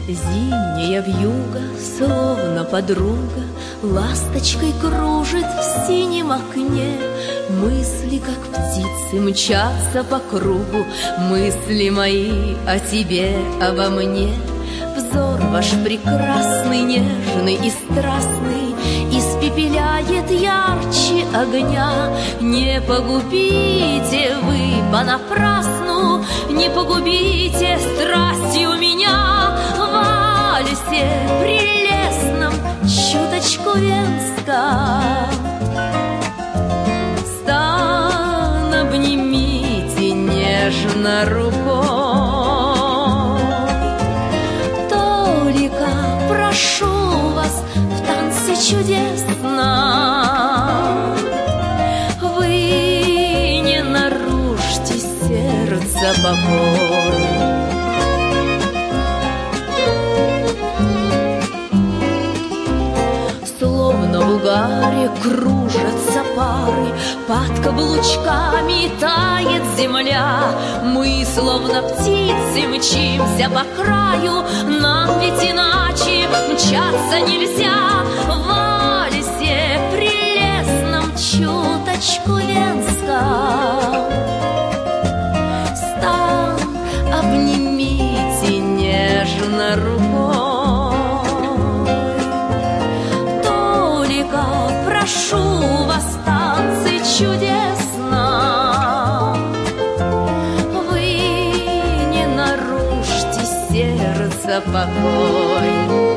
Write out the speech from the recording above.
Зимняя вьюга, словно подруга, ласточкой кружит в синем окне. Мысли, как птицы, мчатся по кругу, мысли мои о тебе, обо мне. Взор ваш прекрасный, нежный и страстный испепеляет ярче огня. Не погубите вы понапрасну, не погубите страстью меня. В вальсе прелестном, чуточку венском, стан обнимите нежно рукой. Только прошу вас в танце чудесном, вы не нарушьте сердца покой. Словно в угаре кружатся пары, под каблучками тает земля. Мы, словно птицы, мчимся по краю, нам ведь иначе мчаться нельзя. В вальсе прелестном, чуточку венском, стан обнимите нежно рукой. Прошу вас в танце чудесном, вы не нарушьте сердца покой.